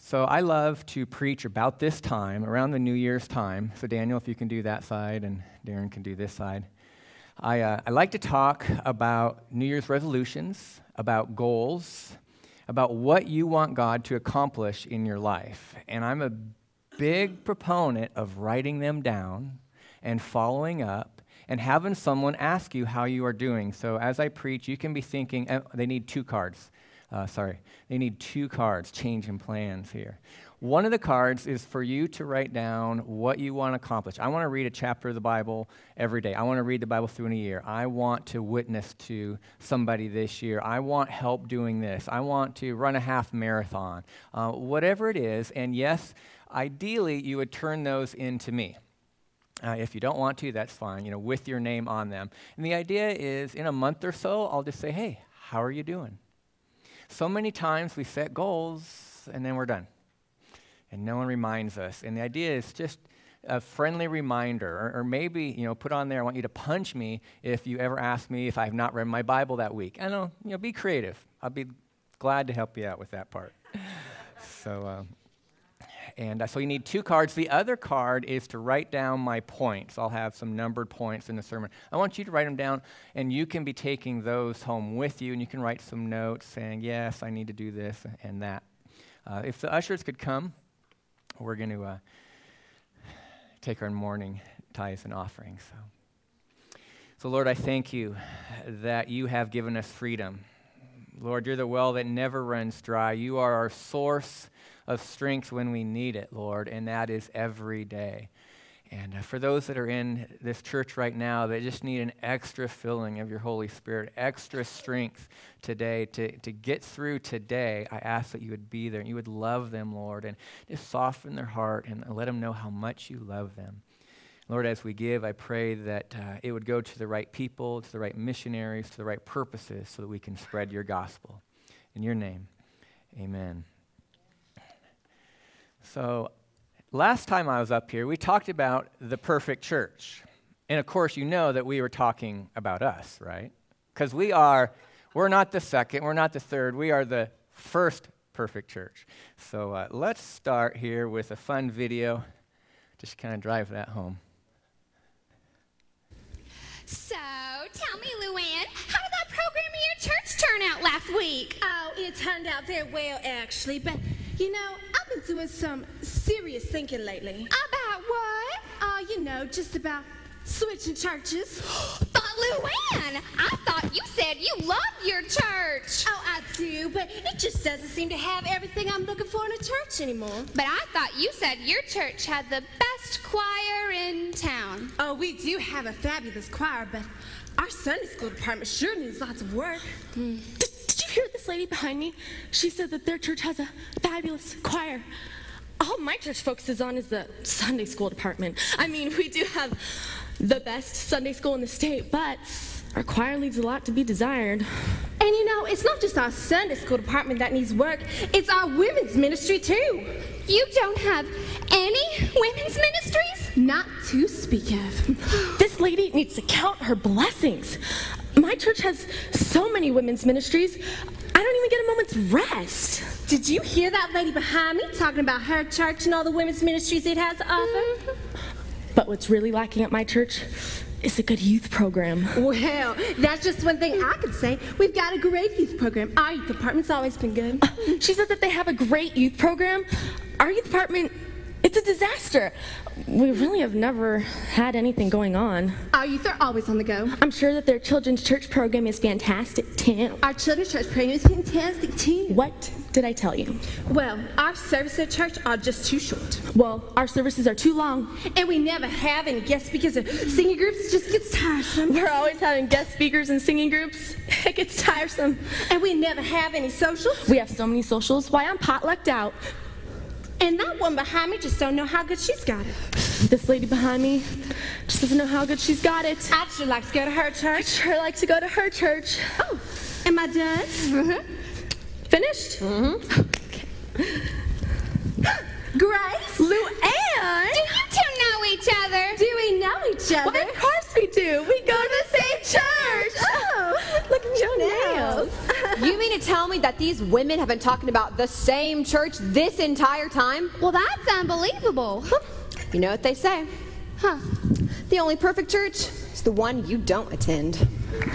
So I love to preach about this time, around the New Year's time. So Daniel, if you can do that side, and Darren can do this side. I like to talk about New Year's resolutions, about goals, about what you want God to accomplish in your life. And I'm a big proponent of writing them down and following up and having someone ask you how you are doing. So as I preach, you can be thinking, they need two cards. They need two cards, changing plans here. One of the cards is for you to write down what you want to accomplish. I want to read a chapter of the Bible every day. I want to read the Bible through in a year. I want to witness to somebody this year. I want help doing this. I want to run a half marathon. Whatever it is, and yes, ideally you would turn those into me. If you don't want to, that's fine, with your name on them. And the idea is in a month or so, I'll just say, hey, how are you doing? So many times we set goals and then we're done. And no one reminds us. And the idea is just a friendly reminder. Or maybe, put on there, I want you to punch me if you ever ask me if I have not read my Bible that week. I know, be creative. I'll be glad to help you out with that part. So you need two cards. The other card is to write down my points. I'll have some numbered points in the sermon. I want you to write them down, and you can be taking those home with you, and you can write some notes saying, yes, I need to do this and that. If the ushers could come, we're going to take our morning tithes and offerings. So, Lord, I thank you that you have given us freedom. Lord, you're the well that never runs dry. You are our source of strength when we need it, Lord, and that is every day. And for those that are in this church right now that just need an extra filling of your Holy Spirit, extra strength today to get through today, I ask that you would be there and you would love them, Lord, and just soften their heart and let them know how much you love them. Lord, as we give, I pray that it would go to the right people, to the right missionaries, to the right purposes so that we can spread your gospel. In your name, amen. So last time I was up here, we talked about the perfect church. And of course, you know that we were talking about us, right? Because we're not the second, we're not the third, we are the first perfect church. So let's start here with a fun video, just kind of drive that home. So, tell me, Luann, how did that program in your church turn out last week? Oh, it turned out very well, actually. But, I've been doing some serious thinking lately. About what? Just about switching churches. But, Luann, I thought you said you loved your church. Oh, I do, but it just doesn't seem to have everything I'm looking for in a church anymore. But I thought you said your church had the best choir in town. Oh, we do have a fabulous choir, but our Sunday school department sure needs lots of work. Did you hear this lady behind me? She said that their church has a fabulous choir. All my church focuses on is the Sunday school department. I mean, we do have the best Sunday school in the state, but our choir leaves a lot to be desired. And it's not just our Sunday school department that needs work, it's our women's ministry too. You don't have any women's ministries? Not to speak of. This lady needs to count her blessings. My church has so many women's ministries, I don't even get a moment's rest. Did you hear that lady behind me talking about her church and all the women's ministries it has to offer? But what's really lacking at my church is a good youth program. Well, that's just one thing I could say. We've got a great youth program. Our youth department's always been good. She said that they have a great youth program. Our youth department, it's a disaster. We really have never had anything going on. Our youth are always on the go. I'm sure that their children's church program is fantastic, too. Our children's church program is fantastic, too. What did I tell you? Well, our services at church are just too short. Well, our services are too long. And we never have any guest speakers or singing groups. It just gets tiresome. We're always having guest speakers and singing groups. It gets tiresome. And we never have any socials. We have so many socials. Why, I'm potlucked out. And that one behind me just don't know how good she's got it. This lady behind me just doesn't know how good she's got it. I'd sure like to go to her church. I'd sure like to go to her church. Oh, am I done? Mm-hmm. Finished? Mm-hmm. Okay. Grace? Luann? Do you two know each other? Do we know each other? Well, of course we do. We go to the same church. Oh, look at your nails. You mean to tell me me that these women have been talking about the same church this entire time? Well, that's unbelievable. You know what they say. Huh. The only perfect church is the one you don't attend.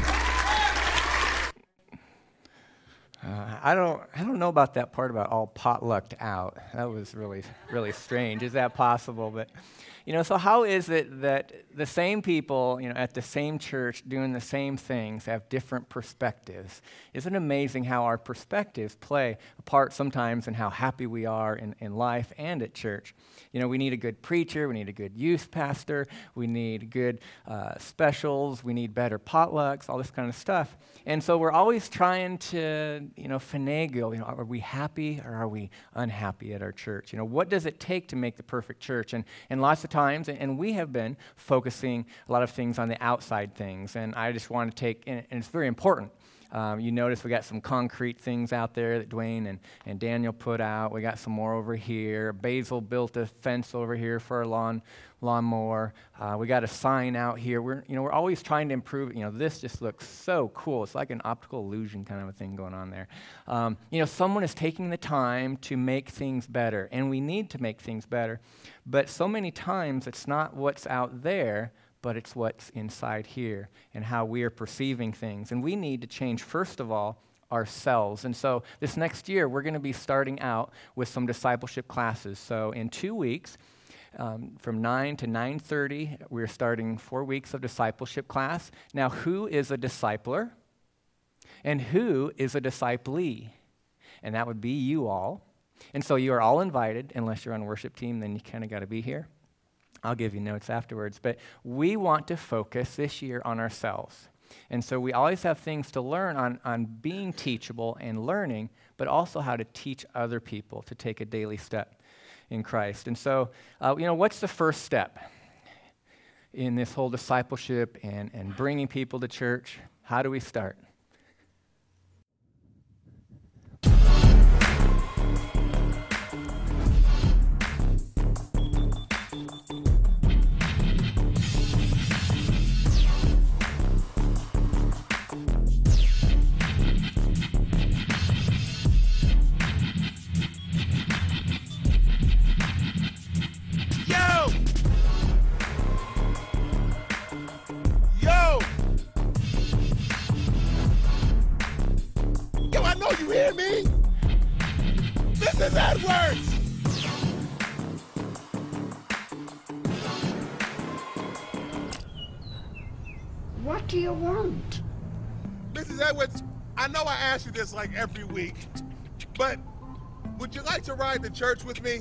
I don't know about that part about all potlucked out. That was really, really strange. Is that possible? But, so how is it that the same people, at the same church doing the same things have different perspectives? Isn't it amazing how our perspectives play a part sometimes in how happy we are in life and at church? We need a good preacher, we need a good youth pastor, we need good specials, we need better potlucks, all this kind of stuff. And so we're always trying to, finagle, are we happy or are we unhappy at our church? What does it take to make the perfect church? And lots of times, and we have been focusing a lot of things on the outside things, and I just want to take, and it's very important. You notice we got some concrete things out there that Dwayne and Daniel put out. We got some more over here. Basil built a fence over here for our lawnmower. We got a sign out here. We're always trying to improve. This just looks so cool. It's like an optical illusion kind of a thing going on there. Someone is taking the time to make things better, and we need to make things better. But so many times it's not what's out there, but it's what's inside here and how we are perceiving things. And we need to change, first of all, ourselves. And so this next year, we're going to be starting out with some discipleship classes. So in 2 weeks, from 9 to 9:30, we're starting 4 weeks of discipleship class. Now, who is a discipler? And who is a disciplee? And that would be you all. And so you are all invited. Unless you're on worship team, then you kind of got to be here. I'll give you notes afterwards, but we want to focus this year on ourselves. And so we always have things to learn on being teachable and learning, but also how to teach other people to take a daily step in Christ. And so, what's the first step in this whole discipleship and bringing people to church? How do we start? What do you want? Mrs. Edwards, I know I ask you this like every week, but would you like to ride to church with me?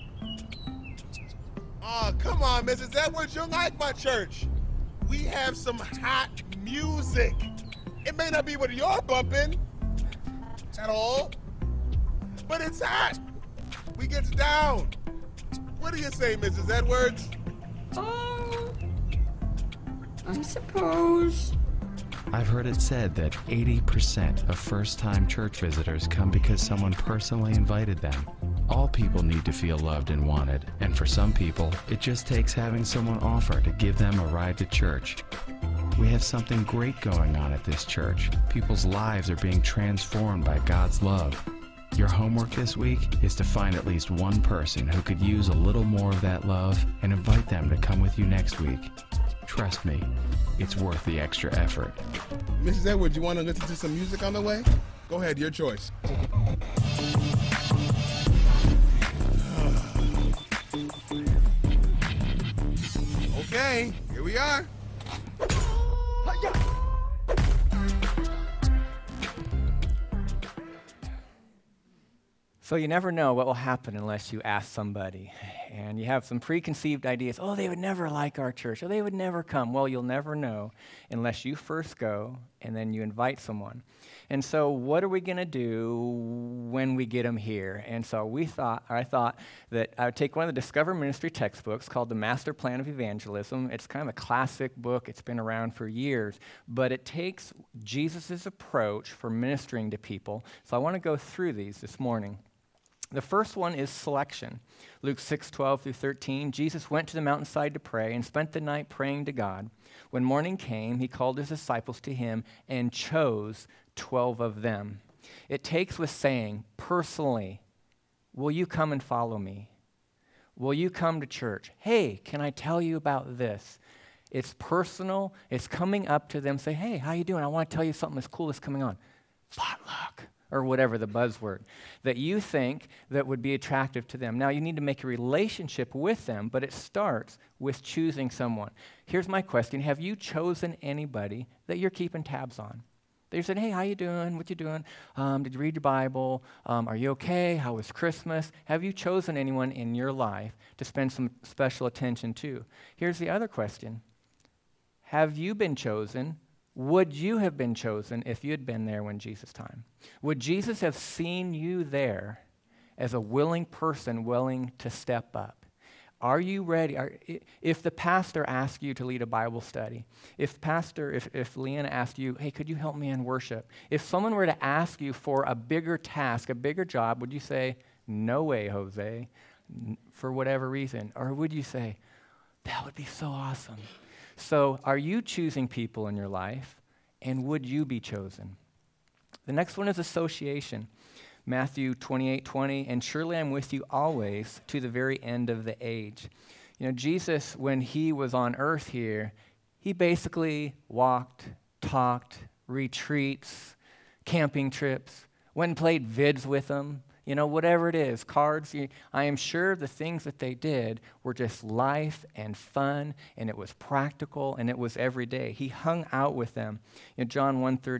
Oh, come on, Mrs. Edwards, you like my church. We have some hot music. It may not be what you're bumping at all, but it's hot. We get down. What do you say, Mrs. Edwards? Oh, I suppose. I've heard it said that 80% of first-time church visitors come because someone personally invited them. All people need to feel loved and wanted, and for some people, it just takes having someone offer to give them a ride to church. We have something great going on at this church. People's lives are being transformed by God's love. Your homework this week is to find at least one person who could use a little more of that love and invite them to come with you next week. Trust me, it's worth the extra effort. Mrs. Edwards, you want to listen to some music on the way? Go ahead, your choice. Okay, here we are. So you never know what will happen unless you ask somebody. And you have some preconceived ideas. Oh, they would never like our church. Or they would never come. Well, you'll never know unless you first go and then you invite someone. And so what are we going to do when we get them here? And so I thought that I would take one of the Discover Ministry textbooks called The Master Plan of Evangelism. It's kind of a classic book. It's been around for years. But it takes Jesus' approach for ministering to people. So I want to go through these this morning. The first one is selection. Luke 6:12 through 13, Jesus went to the mountainside to pray and spent the night praying to God. When morning came, he called his disciples to him and chose 12 of them. It takes with saying, personally, will you come and follow me? Will you come to church? Hey, can I tell you about this? It's personal. It's coming up to them, say, hey, how you doing? I want to tell you something that's cool that's coming on. Potluck, or whatever the buzzword, that you think that would be attractive to them. Now, you need to make a relationship with them, but it starts with choosing someone. Here's my question. Have you chosen anybody that you're keeping tabs on? They said, hey, how you doing? What you doing? Did you read your Bible? Are you okay? How was Christmas? Have you chosen anyone in your life to spend some special attention to? Here's the other question. Have you been chosen? Would you have been chosen if you had been there when Jesus' time? Would Jesus have seen you there as a willing person willing to step up? Are you ready? If the pastor asks you to lead a Bible study, if Leanna asked you, hey, could you help me in worship? If someone were to ask you for a bigger task, a bigger job, would you say, no way, Jose, for whatever reason? Or would you say, that would be so awesome? So are you choosing people in your life, and would you be chosen? The next one is association. Matthew 28:20, and surely I'm with you always to the very end of the age. You know, Jesus, when he was on earth here, he basically walked, talked, retreats, camping trips, went and played vids with them, you know, whatever it is, cards. I am sure the things that they did were just life and fun, and it was practical, and it was every day. He hung out with them. You know, John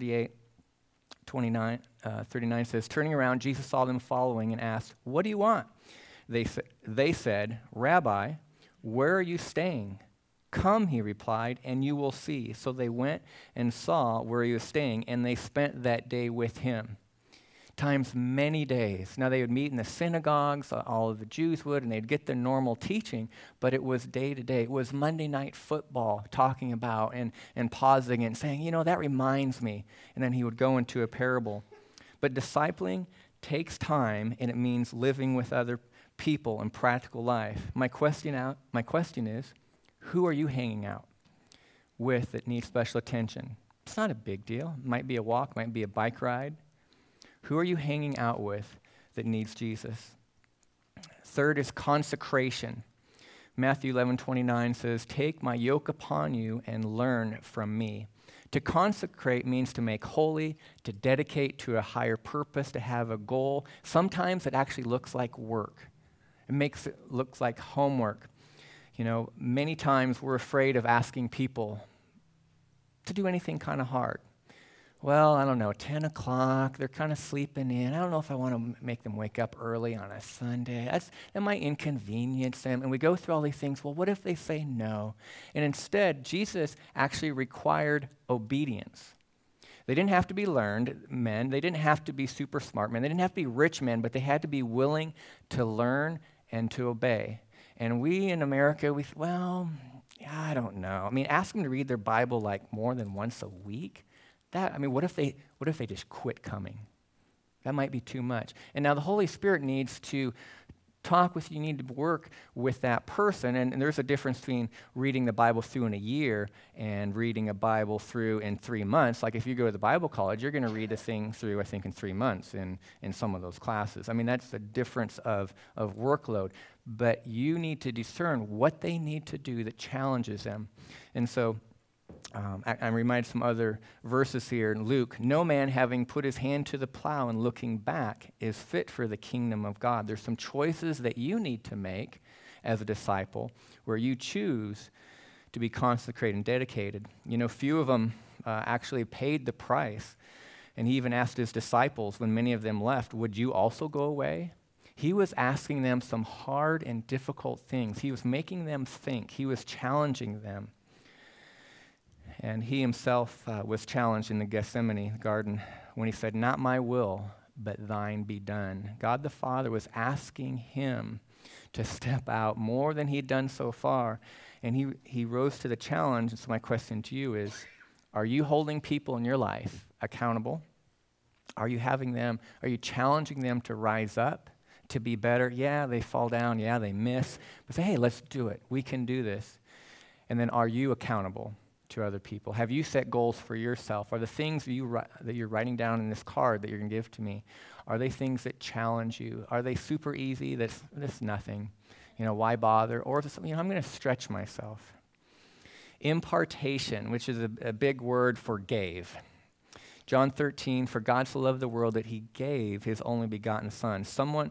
1:39 says, turning around, Jesus saw them following and asked, what do you want? They said, Rabbi, where are you staying? Come, he replied, and you will see. So they went and saw where he was staying, and they spent that day with him. Times many days. Now they would meet in the synagogues, all of the Jews would, and they'd get their normal teaching, but it was day to day. It was Monday Night Football talking about and pausing and saying, you know, that reminds me. And then he would go into a parable. But discipling takes time, and it means living with other people in practical life. My question is, who are you hanging out with that needs special attention? It's not a big deal. It might be a walk, might be a bike ride. Who are you hanging out with that needs Jesus? Third is consecration. Matthew 11:29 says, take my yoke upon you and learn from me. To consecrate means to make holy, to dedicate to a higher purpose, to have a goal. Sometimes it actually looks like work. It looks like homework. You know, many times we're afraid of asking people to do anything kind of hard. Well, I don't know, 10 o'clock, they're kind of sleeping in. I don't know if I want to make them wake up early on a Sunday. That might inconvenience them. And we go through all these things. Well, what if they say no? And instead, Jesus actually required obedience. They didn't have to be learned men. They didn't have to be super smart men. They didn't have to be rich men, but they had to be willing to learn and to obey. And we in America, I don't know. I mean, ask them to read their Bible like more than once a week. What if they just quit coming? That might be too much. And now the Holy Spirit needs to talk with you, need to work with that person. And there's a difference between reading the Bible through in a year and reading a Bible through in 3 months. Like if you go to the Bible college, you're going to read the thing through, I think, in 3 months in some of those classes. I mean, that's the difference of workload. But you need to discern what they need to do that challenges them. And so I'm reminded of some other verses here in Luke. No man having put his hand to the plow and looking back is fit for the kingdom of God. There's some choices that you need to make as a disciple where you choose to be consecrated and dedicated. You know, few of them actually paid the price. And he even asked his disciples when many of them left, would you also go away? He was asking them some hard and difficult things. He was making them think. He was challenging them. And he himself was challenged in the Gethsemane garden when he said, not my will, but thine be done. God the Father was asking him to step out more than he'd done so far. And he rose to the challenge. And so my question to you is, are you holding people in your life accountable? Are you challenging them to rise up, to be better? Yeah, they fall down. Yeah, they miss. But say, hey, let's do it. We can do this. And then are you accountable? to other people? Have you set goals for yourself? Are the things that you're writing down in this card that you're going to give to me, are they things that challenge you? Are they super easy? That's nothing. Why bother? Or is it something, I'm going to stretch myself. Impartation, which is a big word for gave. John 13, for God so loved the world that he gave his only begotten son. Someone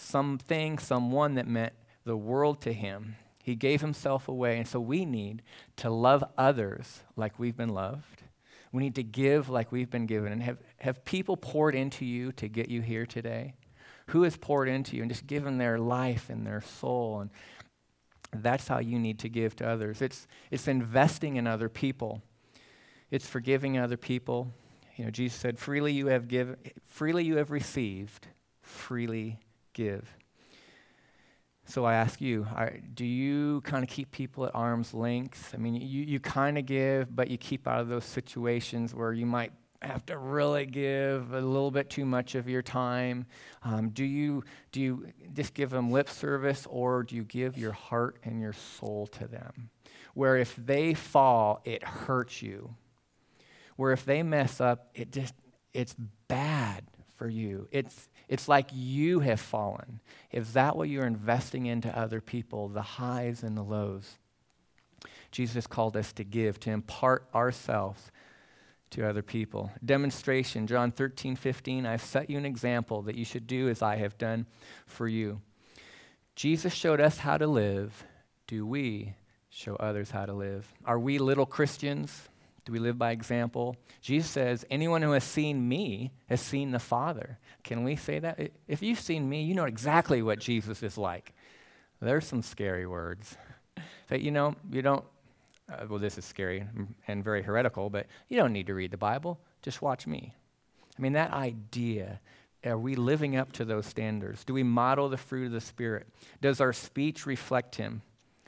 that meant the world to him. He gave himself away, and so we need to love others like we've been loved. We need to give like we've been given. And have people poured into you to get you here today? Who has poured into you and just given their life and their soul? And that's how you need to give to others. It's investing in other people. It's forgiving other people. Jesus said, freely you have received, freely give. So I ask you, do you kind of keep people at arm's length? I mean, you kind of give, but you keep out of those situations where you might have to really give a little bit too much of your time. Do you just give them lip service, or do you give your heart and your soul to them? Where if they fall, it hurts you. Where if they mess up, it's bad for you. It's like you have fallen. Is that what you're investing into other people, the highs and the lows? Jesus called us to give, to impart ourselves to other people. Demonstration, John 13:15, I've set you an example that you should do as I have done for you. Jesus showed us how to live. Do we show others how to live? Are we little Christians? Do we live by example? Jesus says, anyone who has seen me has seen the Father. Can we say that? If you've seen me, you know exactly what Jesus is like. There's some scary words. But you don't, this is scary and very heretical, but you don't need to read the Bible. Just watch me. I mean, that idea, are we living up to those standards? Do we model the fruit of the Spirit? Does our speech reflect him?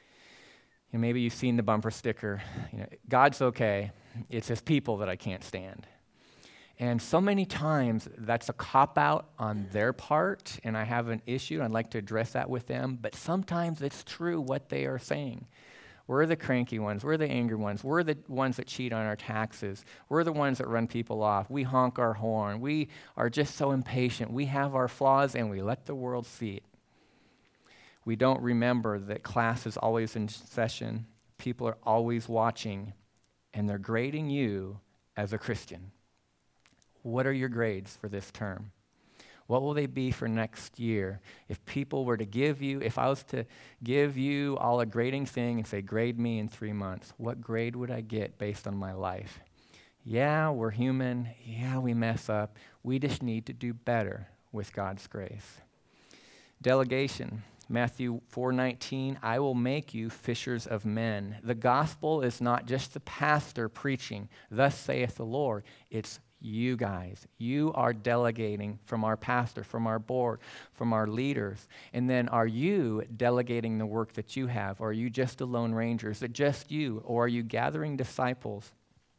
Maybe you've seen the bumper sticker, God's okay, it's his people that I can't stand. And so many times that's a cop-out on their part, and I have an issue, I'd like to address that with them, but sometimes it's true what they are saying. We're the cranky ones, we're the angry ones, we're the ones that cheat on our taxes, we're the ones that run people off, we honk our horn, we are just so impatient, we have our flaws, and we let the world see it. We don't remember that class is always in session, people are always watching, and they're grading you as a Christian. What are your grades for this term? What will they be for next year? If people were to if I was to give you all a grading thing and say, grade me in 3 months, what grade would I get based on my life? Yeah, we're human. Yeah, we mess up. We just need to do better with God's grace. Delegation. Matthew 4:19, I will make you fishers of men. The gospel is not just the pastor preaching, thus saith the Lord. It's you guys. You are delegating from our pastor, from our board, from our leaders. And then are you delegating the work that you have? Or are you just a lone ranger? Is it just you? Or are you gathering disciples?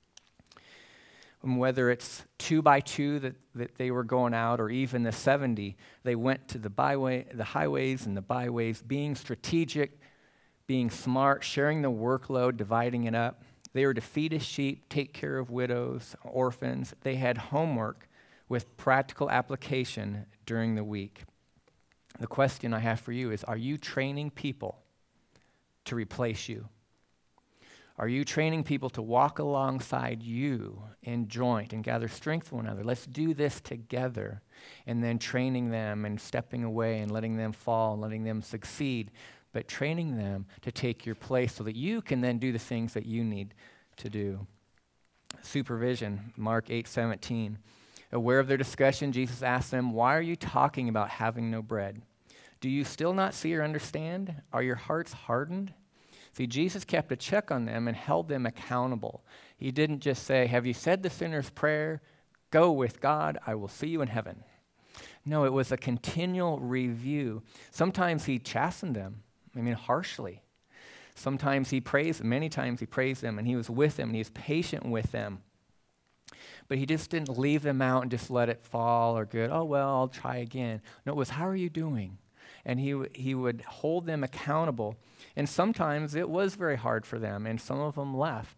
And whether it's 2 by 2 that they were going out, or even the 70, they went to the highways and the byways, being strategic, being smart, sharing the workload, dividing it up. They were to feed his sheep, take care of widows, orphans. They had homework with practical application during the week. The question I have for you is, are you training people to replace you? Are you training people to walk alongside you in joint and gather strength from one another? Let's do this together. And then training them and stepping away and letting them fall and letting them succeed, but training them to take your place so that you can then do the things that you need to do. Supervision, Mark 8:17. Aware of their discussion, Jesus asked them, why are you talking about having no bread? Do you still not see or understand? Are your hearts hardened? See, Jesus kept a check on them and held them accountable. He didn't just say, have you said the sinner's prayer? Go with God, I will see you in heaven. No, it was a continual review. Sometimes he chastened them, harshly. Sometimes many times he praised them, and he was with them, and he was patient with them. But he just didn't leave them out and just let it fall or good, oh, well, I'll try again. No, it was, how are you doing? And he would hold them accountable. And sometimes it was very hard for them, and some of them left.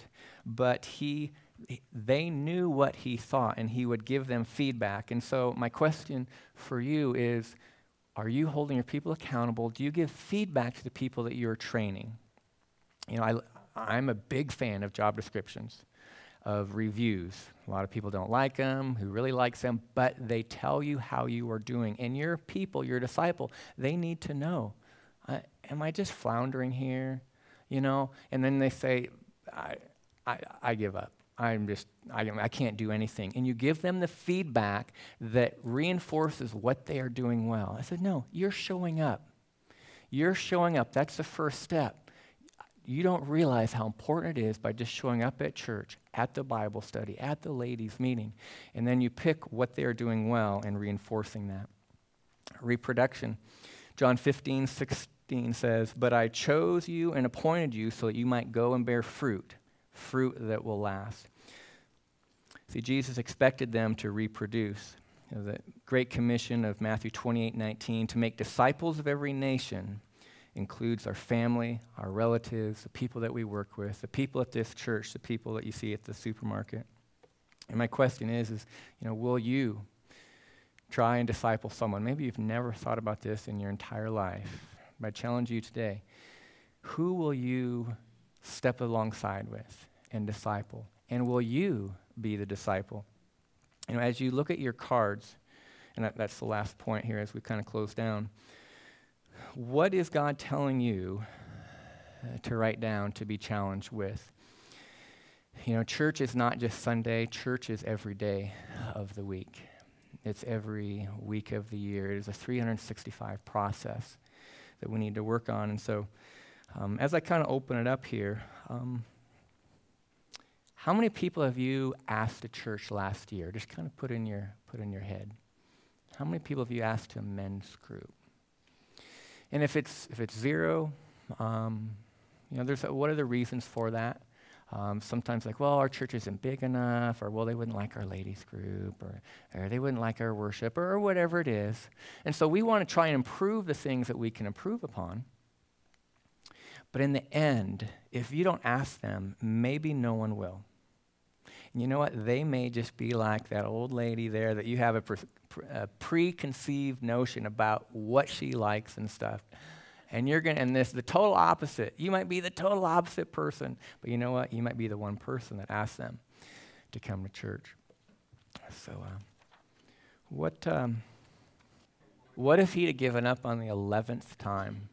but they knew what he thought, and he would give them feedback. And so my question for you is, are you holding your people accountable? Do you give feedback to the people that you're training? You know, I'm a big fan of job descriptions, of reviews. A lot of people don't like them. Who really likes them? But they tell you how you are doing. And your people, your disciple, they need to know, am I just floundering here? You know? And then they say, I give up. I can't do anything. And you give them the feedback that reinforces what they are doing well. I said, no, you're showing up. You're showing up. That's the first step. You don't realize how important it is by just showing up at church, at the Bible study, at the ladies' meeting, and then you pick what they are doing well and reinforcing that. Reproduction. John 15:16 says, "But I chose you and appointed you so that you might go and bear fruit that will last." See, Jesus expected them to reproduce. You know, the Great Commission of Matthew 28:19, to make disciples of every nation, includes our family, our relatives, the people that we work with, the people at this church, the people that you see at the supermarket. And my question is, you know, will you try and disciple someone? Maybe you've never thought about this in your entire life. But I challenge you today, who will you step alongside with and disciple? And will you be the disciple? You know, as you look at your cards, and that's the last point here as we kind of close down, what is God telling you to write down, to be challenged with? You know, church is not just Sunday. Church is every day of the week. It's every week of the year. It is a 365 process that we need to work on. And so as I kind of open it up here, how many people have you asked to church last year? Just kind of put in your head. How many people have you asked to a men's group? And if it's zero, you know, what are the reasons for that? Sometimes like, well, our church isn't big enough, or well, they wouldn't like our ladies group, or they wouldn't like our worship, or whatever it is. And so we want to try and improve the things that we can improve upon. But in the end, if you don't ask them, maybe no one will. And you know what? They may just be like that old lady there that you have a preconceived notion about what she likes and stuff. And this the total opposite. You might be the total opposite person, but you know what? You might be the one person that asks them to come to church. So, what if he'd have given up on the 11th time?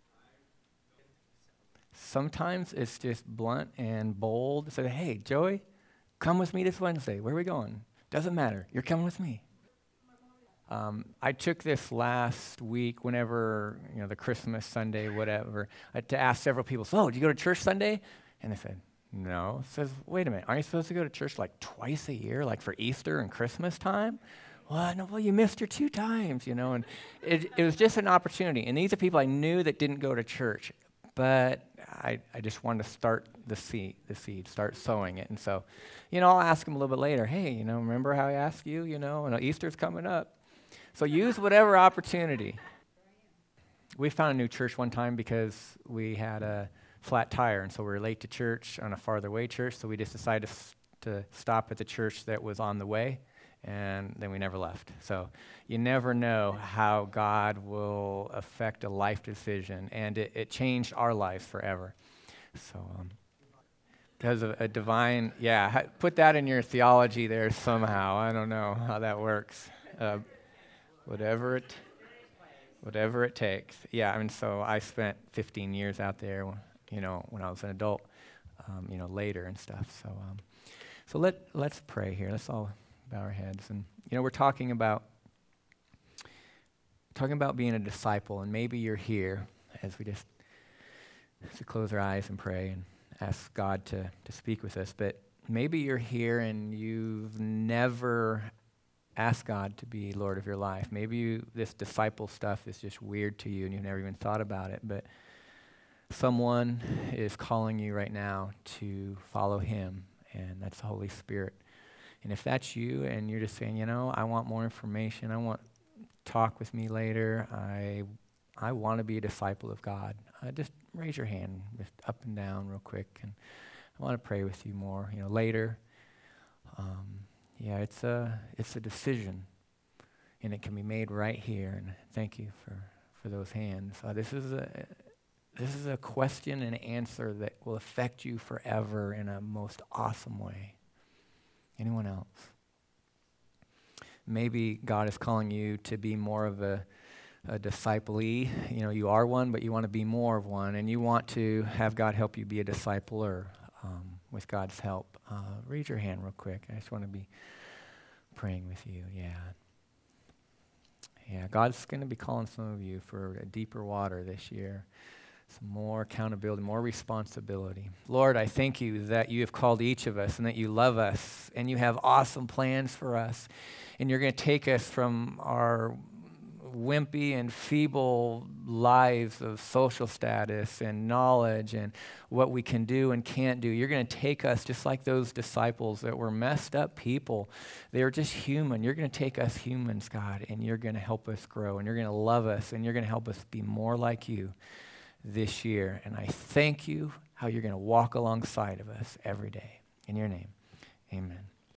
Sometimes it's just blunt and bold. Say, hey, Joey, come with me this Wednesday. Where are we going? Doesn't matter. You're coming with me. I took this last week, whenever, you know, the Christmas Sunday, whatever, to ask several people, so, did you go to church Sunday? And they said, no. It says, wait a minute, aren't you supposed to go to church like twice a year, like for Easter and Christmas time? What? No, well, you missed her 2 times, you know. And it was just an opportunity. And these are people I knew that didn't go to church, but I just wanted to start the seed, start sowing it. And so, you know, I'll ask them a little bit later, hey, you know, remember how I asked you, you know, and Easter's coming up. So use whatever opportunity. We found a new church one time because we had a flat tire, and so we were late to church on a farther away church, so we just decided to stop at the church that was on the way, and then we never left. So you never know how God will affect a life decision, and it changed our lives forever. So because of a divine, put that in your theology there somehow. I don't know how that works. Whatever it takes. Yeah, I mean, so I spent 15 years out there, you know, when I was an adult, you know, later and stuff. So let's pray here. Let's all bow our heads. And, you know, we're talking about being a disciple, and maybe you're here as we just to close our eyes and pray and ask God to speak with us. But maybe you're here and you've never ask God to be Lord of your life. Maybe this disciple stuff is just weird to you and you've never even thought about it, but someone is calling you right now to follow him, and that's the Holy Spirit. And if that's you and you're just saying, you know, I want more information, I want talk with me later, I want to be a disciple of God, just raise your hand, just up and down real quick, and I want to pray with you more, later. It's a decision, and it can be made right here. And thank you for those hands. This is a question and answer that will affect you forever in a most awesome way. Anyone else? Maybe God is calling you to be more of a disciplee. You are one, but you want to be more of one, and you want to have God help you be a discipler with God's help. Raise your hand real quick. I just want to be praying with you. Yeah, God's going to be calling some of you for a deeper water this year. Some more accountability, more responsibility. Lord, I thank you that you have called each of us and that you love us and you have awesome plans for us. And you're going to take us from our wimpy and feeble lives of social status and knowledge and what we can do and can't do. You're going to take us just like those disciples that were messed up people. They were just human. You're going to take us humans, God, and you're going to help us grow, and you're going to love us, and you're going to help us be more like you this year. And I thank you how you're going to walk alongside of us every day. In your name, amen.